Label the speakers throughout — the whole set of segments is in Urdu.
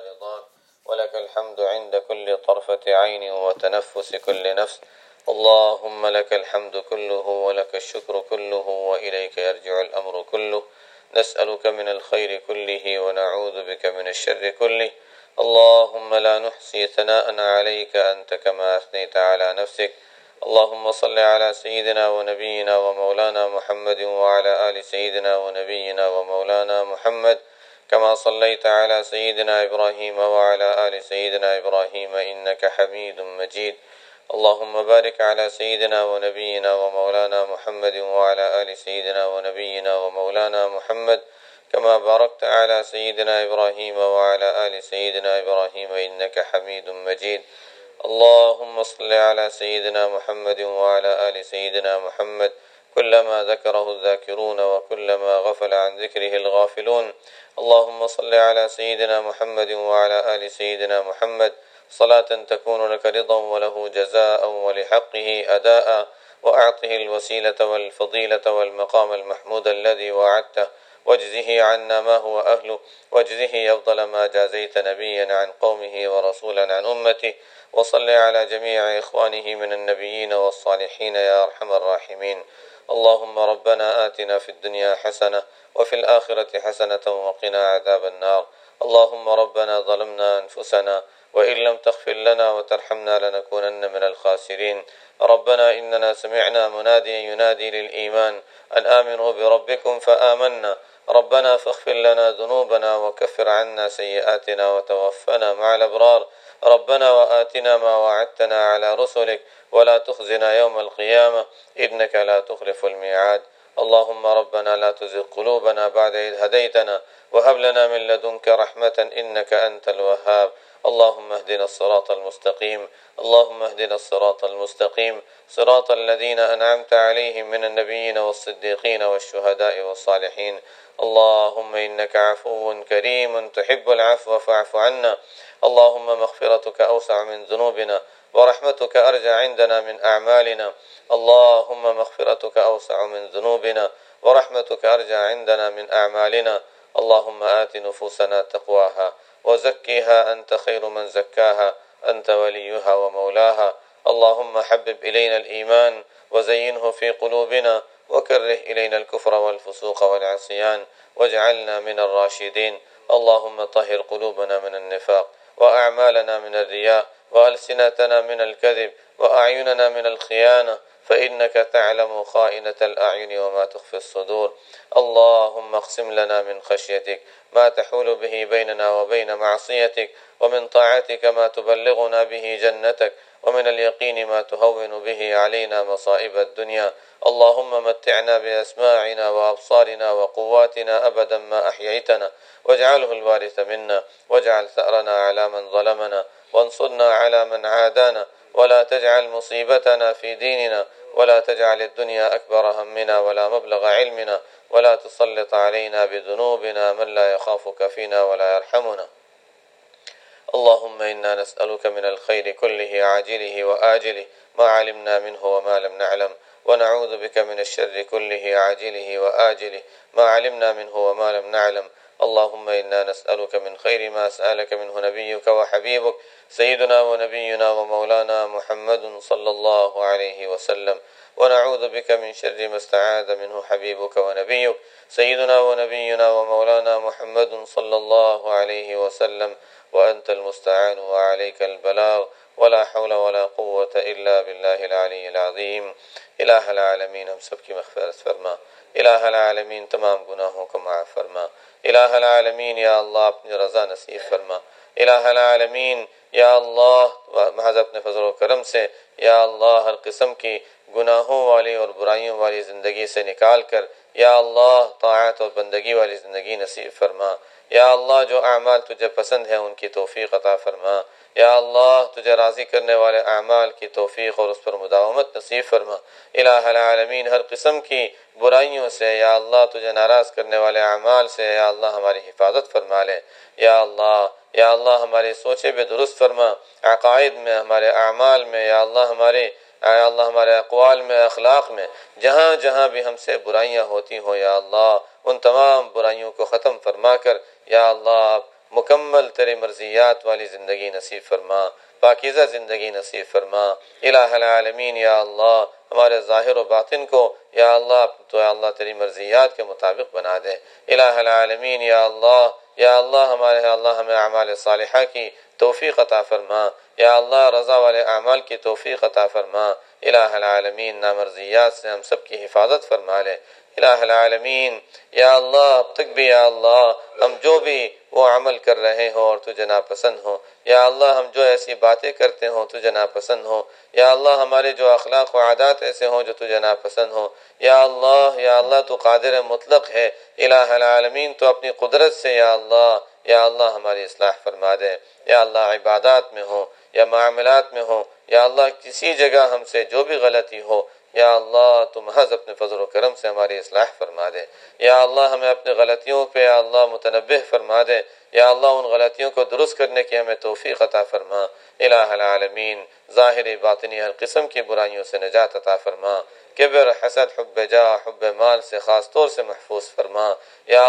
Speaker 1: رضاك، ولك الحمد عند كل طرفة عين وتنفس كل نفس. اللهم لك الحمد كله ولك الشكر كله وإليك يرجع الأمر كله. نسألك من الخير كله ونعوذ بك من الشر كله. اللهم لا نحصي ثناء عليك أنت كما أثنيت على نفسك. اللهم صل على سيدنا ونبينا ومولانا محمد وعلى آل سيدنا ونبينا ومولانا محمد كما صليت على سيدنا إبراهيم وعلى آل سيدنا إبراهيم إنك حميد مجيد. اللهم بارك على سيدنا ونبينا ومولانا محمد وعلى آل سيدنا ونبينا ومولانا محمد كما باركت على سيدنا إبراهيم وعلى آل سيدنا إبراهيم إنك حميد مجيد. اللهم صل على سيدنا محمد وعلى آل سيدنا محمد كلما ذكره الذاكرون وكلما غفل عن ذكره الغافلون. اللهم صل على سيدنا محمد وعلى آل سيدنا محمد صلاة تكون لك رضا وله جزاء ولحقه أداء، وأعطه الوسيلة والفضيلة والمقام المحمود الذي وعدته، واجزه عنا ما هو أهله، واجزه أفضل ما جازيت نبيا عن قومه ورسولا عن أمته. وصل على جميع إخوانه من النبيين والصالحين يا أرحم الراحمين. اللهم ربنا آتنا في الدنيا حسنة وفي الآخرة حسنة وقنا عذاب النار. اللهم ربنا ظلمنا أنفسنا وإن لم تغفر لنا وترحمنا لنكونن من الخاسرين. ربنا إننا سمعنا مناديا ينادي للإيمان أن آمنوا بربكم فآمنا. ربنا فاغفر لنا ذنوبنا وكفر عنا سيئاتنا وتوفنا مع الأبرار. ربنا وآتنا ما وعدتنا على رسلك ولا تخزنا يوم القيامة إنك لا تخلف الميعاد. اللهم ربنا لا تزغ قلوبنا بعد إذ هديتنا وهب لنا من لدنك رحمة إنك أنت الوهاب. اللهم اهدنا الصراط المستقيم. اللهم اهدنا الصراط المستقيم صراط الذين أنعمت عليهم من النبيين والصديقين والشهداء والصالحين. اللهم إنك عفو كريم تحب العفو فاعف عنا. اللهم مغفرتك أوسع من ذنوبنا ورحمتك أرجى عندنا من أعمالنا. اللهم مغفرتك أوسع من ذنوبنا ورحمتك أرجى عندنا من أعمالنا. اللهم آت نفوسنا تقواها وزكها أنت خير من زكاها أنت وليها ومولاها. اللهم حبب إلينا الإيمان وزينه في قلوبنا وكره إلينا الكفر والفسوق والعصيان واجعلنا من الراشدين. اللهم طهر قلوبنا من النفاق وأعمالنا من الرياء وألسنتنا من الكذب وأعيننا من الخيانة فإنك تعلم خائنة الأعين وما تخفي الصدور. اللهم اقسم لنا من خشيتك ما تحول به بيننا وبين معصيتك، ومن طاعتك ما تبلغنا به جنتك، ومن اليقين ما تهون به علينا مصائب الدنيا. اللهم متعنا بأسماعنا وأبصارنا وقواتنا أبدا ما أحييتنا، واجعله الوارث منا، واجعل ثأرنا على من ظلمنا، وانصرنا على من عادانا، ولا تجعل مصيبتنا في ديننا، ولا تجعل الدنيا أكبر همنا ولا مبلغ علمنا، ولا تسلط علينا بذنوبنا من لا يخافك فينا ولا يرحمنا. اللهم إنا نسألك من الخير كله عاجله وآجله ما علمنا منه وما لم نعلم، ونعوذ بك من الشر كله عاجله وآجله ما علمنا منه وما لم نعلم. اللهم إنا نسألك من خير ما سألك منه نبيك وحبيبك سيدنا ونبينا ومولانا محمد صلى الله عليه وسلم، ونعوذ بك من شر ما استعاذ منه حبيبك ونبيك سيدنا ونبينا ومولانا محمد صلى الله عليه وسلم. وأنت المستعان وعليك البلاغ، ولا حول ولا قوة إلا بالله العلي العظيم. الہ العالمین ہم سب کی مغفرت فرما. الہ العالمین تمام گناہوں کو معاف فرما. الہ العالمین یا اللہ اپنی رضا نصیب فرما. الہ العالمین یا اللہ محض اپنے فضل و کرم سے یا اللہ ہر قسم کی گناہوں والی اور برائیوں والی زندگی سے نکال کر یا اللہ طاعت اور بندگی والی زندگی نصیب فرما. یا اللہ جو اعمال تجھے پسند ہیں ان کی توفیق عطا فرما. یا اللہ تجھے راضی کرنے والے اعمال کی توفیق اور اس پر مداومت نصیب فرما. الہ العالمین ہر قسم کی برائیوں سے یا اللہ تجھے ناراض کرنے والے اعمال سے یا اللہ ہماری حفاظت فرما لے. یا اللہ ہماری سوچیں بھی درست فرما. عقائد میں، ہمارے اعمال میں یا اللہ ہمارے اقوال میں، اخلاق میں جہاں جہاں بھی ہم سے برائیاں ہوتی ہوں یا اللہ ان تمام برائیوں کو ختم فرما کر یا اللہ مکمل تیری مرضیات والی زندگی نصیب فرما، پاکیزہ زندگی نصیب فرما۔ الہ العالمین یا اللہ ہمارے ظاہر و باطن کو یا اللہ تو یا اللہ تیری مرضیات کے مطابق بنا دے۔ الہ العالمین یا اللہ ہمارے اللہ ہمیں اعمال صالحہ کی توفیق عطا فرما، یا اللہ رضا والے اعمال کی توفیق عطا فرما۔ الہ العالمین نامرضیات سے ہم سب کی حفاظت فرما لے۔ الہ العالمین یا اللہ اب تک بھی یا اللہ ہم جو بھی وہ عمل کر رہے ہوں اور تجھے ناپسند ہوں، یا اللہ ہم جو ایسی باتیں کرتے ہوں تجھے ناپسند ہوں، یا اللہ ہمارے جو اخلاق و عادات ایسے ہوں جو تجھے ناپسند ہوں، یا اللہ تو قادر مطلق ہے۔ الہ العالمین تو اپنی قدرت سے یا اللہ ہماری اصلاح فرما دے۔ یا اللہ عبادات میں ہوں یا معاملات میں ہوں، یا اللہ کسی جگہ ہم سے جو بھی غلطی ہو، یا اللہ تو محض اپنے فضل و کرم سے ہماری اصلاح فرما دے۔ یا اللہ ہمیں اپنے غلطیوں پہ یا اللہ متنبہ فرما دے، یا اللہ ان غلطیوں کو درست کرنے کی ہمیں توفیق عطا فرما۔ الہ العالمین ظاہری باطنی ہر قسم کی برائیوں سے نجات عطا فرما، کبر، حسد، حب جاہ، حب مال سے خاص طور سے محفوظ فرما۔ یا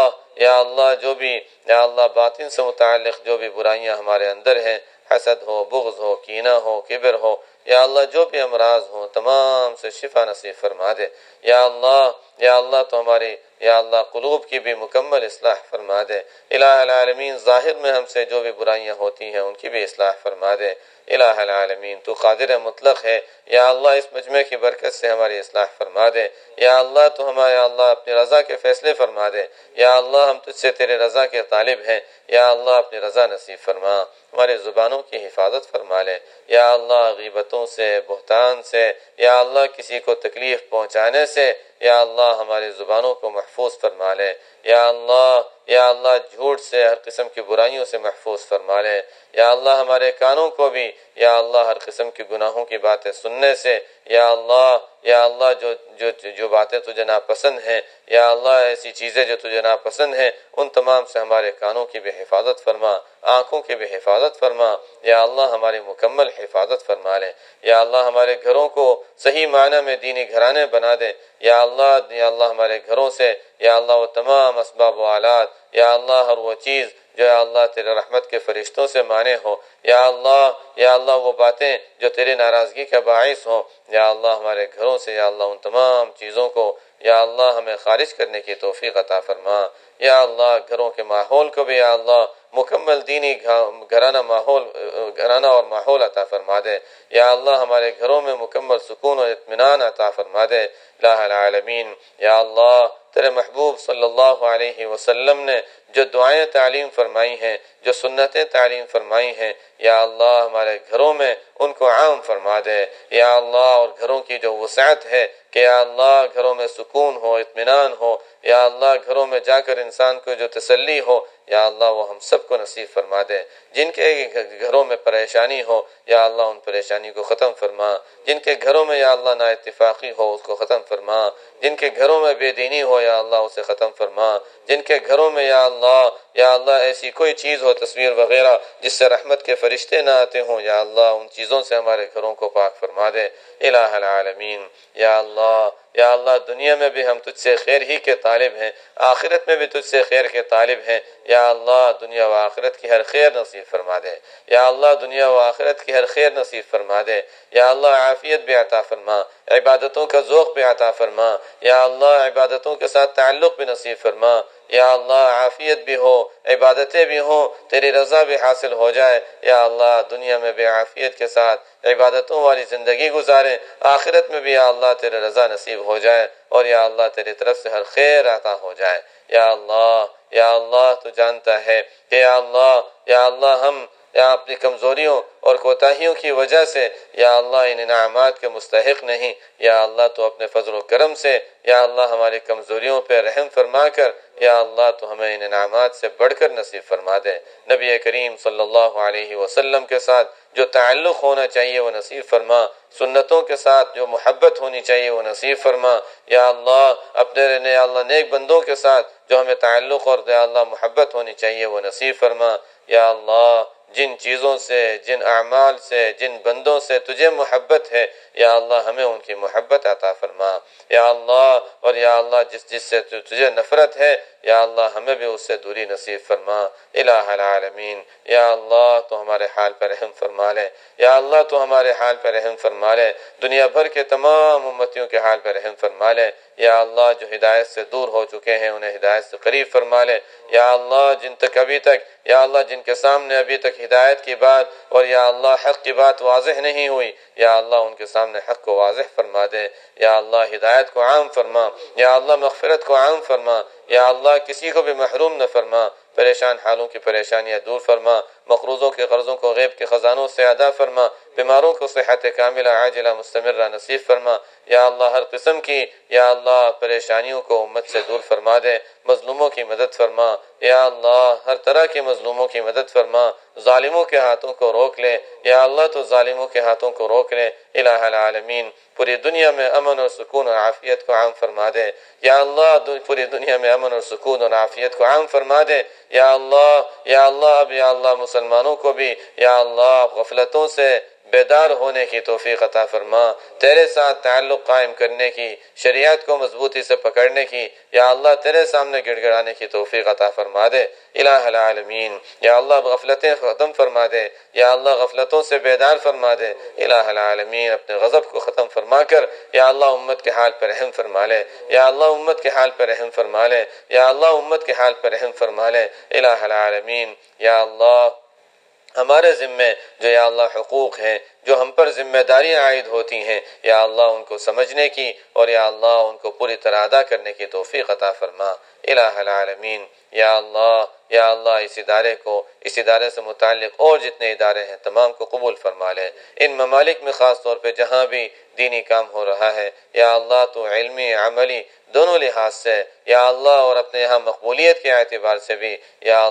Speaker 1: اللہ جو بھی یا اللہ باطن سے متعلق جو بھی برائیاں ہمارے اندر ہیں، حسد ہو، بغض ہو، کینہ ہو، کبر ہو، یا اللہ جو بھی امراض ہوں تمام سے شفا نصیب فرما دے۔ یا اللہ تو ہماری یا اللہ قلوب کی بھی مکمل اصلاح فرما دے۔ الہ العالمین ظاہر میں ہم سے جو بھی برائیاں ہوتی ہیں ان کی بھی اصلاح فرما دے۔ الہ العالمین تو قادر مطلق ہے، یا اللہ اس مجمع کی برکت سے ہماری اصلاح فرما دے۔ یا اللہ تو ہمارے اللہ اپنی رضا کے فیصلے فرما دے۔ یا اللہ ہم تجھ سے تیرے رضا کے طالب ہیں، یا اللہ اپنی رضا نصیب فرما، ہماری زبانوں کی حفاظت فرما لے۔ یا اللہ غیبتوں سے، بہتان سے، یا اللہ کسی کو تکلیف پہنچانے سے یا اللہ ہماری زبانوں کو محفوظ فرما لے۔ یا اللہ جھوٹ سے، ہر قسم کی برائیوں سے محفوظ فرما لے۔ یا اللہ ہمارے کانوں کو بھی یا اللہ ہر قسم کی گناہوں کی باتیں سننے سے یا اللہ جو باتیں تجھے ناپسند ہیں، یا اللہ ایسی چیزیں جو تجھے ناپسند ہیں ان تمام سے ہمارے کانوں کی بھی حفاظت فرما، آنکھوں کی بھی حفاظت فرما۔ یا اللہ ہماری مکمل حفاظت فرما لے۔ یا اللہ ہمارے گھروں کو صحیح معنی میں دینی گھرانے بنا دے۔ یا اللہ ہمارے گھروں سے یا اللہ وہ تمام اسباب و آلات، یا اللہ ہر وہ چیز جو یا اللہ تیرے رحمت کے فرشتوں سے مانے ہو، یا اللہ وہ باتیں جو تیری ناراضگی کا باعث ہوں، یا اللہ ہمارے گھروں سے یا اللہ ان تمام چیزوں کو یا اللہ ہمیں خارج کرنے کی توفیق عطا فرما۔ یا اللہ گھروں کے ماحول کو بھی یا اللہ مکمل دینی گھرانہ اور ماحول عطا فرما دے۔ یا اللہ ہمارے گھروں میں مکمل سکون و اطمینان عطا فرما دے۔ الہ العالمین یا اللہ تیرے محبوب صلی اللہ علیہ وسلم نے جو دعائیں تعلیم فرمائی ہیں، جو سنتیں تعلیم فرمائی ہیں، یا اللہ ہمارے گھروں میں ان کو عام فرما دے۔ یا اللہ اور گھروں کی جو وسعت ہے کہ یا اللہ گھروں میں سکون ہو، اطمینان ہو، یا اللہ گھروں میں جا کر انسان کو جو تسلی ہو، یا اللہ وہ ہم سب کو نصیب فرما دے۔ جن کے گھروں میں پریشانی ہو یا اللہ ان پریشانی کو ختم فرما، جن کے گھروں میں یا اللہ نا اتفاقی ہو اس کو ختم فرما، جن کے گھروں میں بے دینی ہو یا اللہ اسے ختم فرما، جن کے گھروں میں یا اللہ ایسی کوئی چیز ہو تصویر وغیرہ جس سے رحمت کے فرشتے نہ آتے ہوں، یا اللہ ان چیزوں سے ہمارے گھروں کو پاک فرما دے۔ الہ العالمین یا اللہ دنیا میں بھی ہم تجھ سے خیر ہی کے طالب ہیں، آخرت میں بھی تجھ سے خیر کے طالب ہیں۔ یا اللہ دنیا و آخرت کی ہر خیر نصیب فرما دے۔ یا اللہ دنیا و آخرت کی ہر خیر نصیب فرما دے۔ یا اللہ عافیت بھی عطا فرما، عبادتوں کا ذوق بھی عطا فرما، یا اللہ عبادتوں کے ساتھ تعلق بھی نصیب فرما۔ یا اللہ عافیت بھی ہو، عبادتیں بھی ہوں، تیری رضا بھی حاصل ہو جائے۔ یا اللہ دنیا میں بھی عافیت کے ساتھ عبادتوں والی زندگی گزاریں، آخرت میں بھی یا اللہ تیرے رضا نصیب ہو جائے، اور یا اللہ تیری طرف سے ہر خیر عطا ہو جائے۔ یا اللہ تو جانتا ہے کہ یا اللہ ہم اپنی کمزوریوں اور کوتاہیوں کی وجہ سے یا اللہ ان انعامات کے مستحق نہیں۔ یا اللہ تو اپنے فضل و کرم سے یا اللہ ہماری کمزوریوں پہ رحم فرما کر یا اللہ تو ہمیں ان انعامات سے بڑھ کر نصیب فرما دے۔ نبی کریم صلی اللہ علیہ وسلم کے ساتھ جو تعلق ہونا چاہیے وہ نصیب فرما، سنتوں کے ساتھ جو محبت ہونی چاہیے وہ نصیب فرما۔ یا اللہ اپنے نیک بندوں کے ساتھ جو ہمیں تعلق اور یا اللہ محبت ہونی چاہیے وہ نصیب فرما۔ یا اللہ جن چیزوں سے، جن اعمال سے، جن بندوں سے تجھے محبت ہے یا اللہ ہمیں ان کی محبت عطا فرما۔ یا اللہ اور یا اللہ جس سے تجھے نفرت ہے یا اللہ ہمیں بھی اس سے دوری نصیب فرما الہ العالمین۔ یا اللہ تو ہمارے حال پر رحم فرما لے، یا اللہ تو ہمارے حال پر رحم فرما لے، دنیا بھر کے تمام امتیوں کے حال پر رحم فرما لے۔ یا اللہ جو ہدایت سے دور ہو چکے ہیں انہیں ہدایت سے قریب فرما لے۔ یا اللہ جن تک ابھی تک، یا اللہ جن کے سامنے ابھی تک ہدایت کی بات اور یا اللہ حق کی بات واضح نہیں ہوئی، یا اللہ ان کے سامنے حق کو واضح فرما دے۔ یا اللہ ہدایت کو عام فرما، یا اللہ مغفرت کو عام فرما، یا اللہ کسی کو بھی محروم نہ فرما، پریشان حالوں کی پریشانیاں دور فرما، مقروضوں کے قرضوں کو غیب کے خزانوں سے ادا فرما، بیماروں کو صحت کاملہ عاجلہ مستمرہ نصیب فرما۔ یا اللہ ہر قسم کی یا اللہ پریشانیوں کو امت سے دور فرما دے، مظلوموں کی مدد فرما، یا اللہ ہر طرح کے مظلوموں کی مدد فرما، ظالموں کے ہاتھوں کو روک لے، یا اللہ تو ظالموں کے ہاتھوں کو روک لے الہ العالمین۔ پوری دنیا میں امن اور سکون اور عافیت کو عام فرما دے، یا اللہ پوری دنیا میں امن اور سکون اور عافیت کو عام فرما دے۔ یا اللہ اب یا اللہ مسلمانوں کو بھی یا اللہ غفلتوں سے بیدار ہونے کی توفیق عطا فرما، تیرے ساتھ تعلق قائم کرنے کی، شریعت کو مضبوطی سے پکڑنے کی، یا اللہ تیرے سامنے گڑ گڑانے کی توفیق عطا فرما دے الہ العالمین۔ یا اللہ غفلتیں ختم فرما دے، یا اللہ غفلتوں سے بیدار فرما دے الہ العالمین۔ اپنے غضب کو ختم فرما کر یا اللہ امت کے حال پر رحم فرما لے، یا اللہ امت کے حال پر رحم فرما لے، یا اللہ امت کے حال پر رحم فرما لے الہ العالمین۔ یا اللہ ہمارے ذمے جو یا اللہ حقوق ہیں، جو ہم پر ذمہ داریاں عائد ہوتی ہیں، یا اللہ ان کو سمجھنے کی اور یا اللہ ان کو پوری طرح ادا کرنے کی توفیق عطا فرما الہ العالمین۔ یا اللہ اس ادارے سے متعلق اور جتنے ادارے ہیں تمام کو قبول فرما لے۔ ان ممالک میں خاص طور پہ جہاں بھی دینی کام ہو رہا ہے یا اللہ تو علمی عملی دونوں لحاظ سے یا اللہ اور اپنے یہاں مقبولیت کے اعتبار سے بھی یا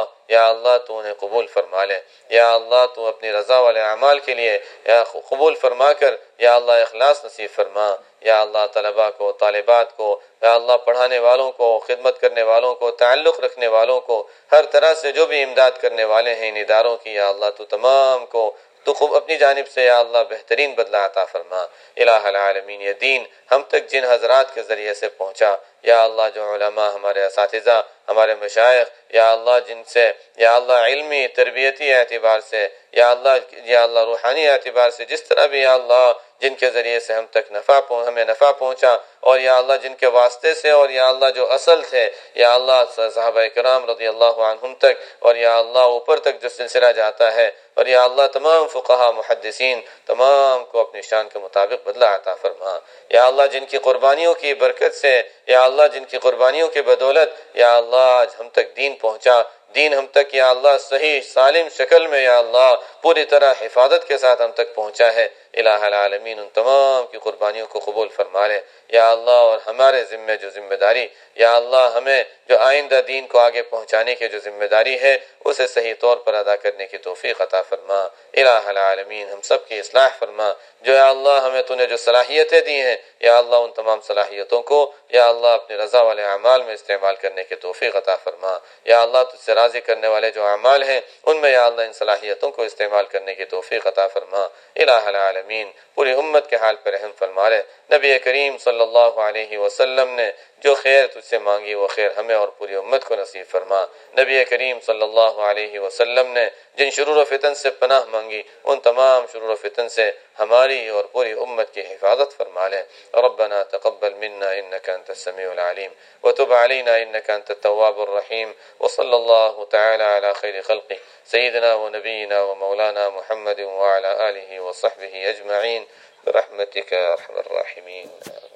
Speaker 1: اللہ تو انہیں قبول فرما لے۔ یا اللہ تو اپنی رضا والے اعمال کے لیے یا قبول فرما کر یا اللہ اخلاص نصیب فرما۔ یا اللہ طلباء کو، طالبات کو، یا اللہ پڑھانے والوں کو، خدمت کرنے والوں کو، تعلق رکھنے والوں کو، ہر طرح سے جو بھی امداد کرنے والے ہیں ان اداروں کی، یا اللہ تو تمام کو تو خوب اپنی جانب سے یا اللہ بہترین بدلہ عطا فرما الہ العالمین۔ یہ دین ہم تک جن حضرات کے ذریعے سے پہنچا، یا اللہ جو علماء ہمارے اساتذہ، ہمارے مشائخ، یا اللہ جن سے یا اللہ علمی تربیتی اعتبار سے یا اللہ روحانی اعتبار سے جس طرح بھی یا اللہ جن کے ذریعے سے ہمیں نفع پہنچا، اور یا اللہ جن کے واسطے سے اور یا اللہ جو اصل تھے یا اللہ صحابہ کرام رضی اللہ عنہم تک اور یا اللہ اوپر تک جو سلسلہ جاتا ہے، اور یا اللہ تمام فقہا محدثین تمام کو اپنی شان کے مطابق بدلہ عطا فرما۔ یا اللہ جن کی قربانیوں کی برکت سے یا اللہ جن کی قربانیوں کی بدولت یا اللہ آج ہم تک دین پہنچا، دین ہم تک یا اللہ صحیح سالم شکل میں یا اللہ پوری طرح حفاظت کے ساتھ ہم تک پہنچا ہے الہ العالمین۔ ان تمام کی قربانیوں کو قبول فرما لے یا اللہ، اور ہمارے ذمہ جو ذمہ داری یا اللہ ہمیں جو آئندہ دین کو آگے پہنچانے کی جو ذمہ داری ہے اسے صحیح طور پر ادا کرنے کی توفیق عطا فرما الہ العالمین۔ ہم سب کی اصلاح فرما، جو یا اللہ ہمیں تو نے جو صلاحیتیں دی ہیں یا اللہ ان تمام صلاحیتوں کو یا اللہ اپنے رضا والے اعمال میں استعمال کرنے کی توفیق عطا فرما۔ یا اللہ تجھ سے راضی کرنے والے جو اعمال ہیں ان میں یا اللہ ان صلاحیتوں کو استعمال کرنے کی توفیق عطا فرما الہ العالمین۔ پوری امت کے حال پر رحم فرما لے۔ نبی کریم صلی اللہ علیہ وسلم نے جو خیر تجھ سے مانگی وہ خیر ہمیں اور پوری امت کو نصیب فرما۔ نبی کریم صلی اللہ علیہ وسلم نے جن شرور و فتن سے پناہ مانگی ان تمام شرور و فتن سے ہماری اور پوری امت کی حفاظت فرما لے۔ ربنا تقبل منا انك انت السميع العليم وتب علينا انك انت التواب الرحيم وصلى الله تعالى على خير خلقه سيدنا ونبينا ومولانا محمد وعلى آله وصحبه أجمعين برحمتك يا أرحم الراحمين۔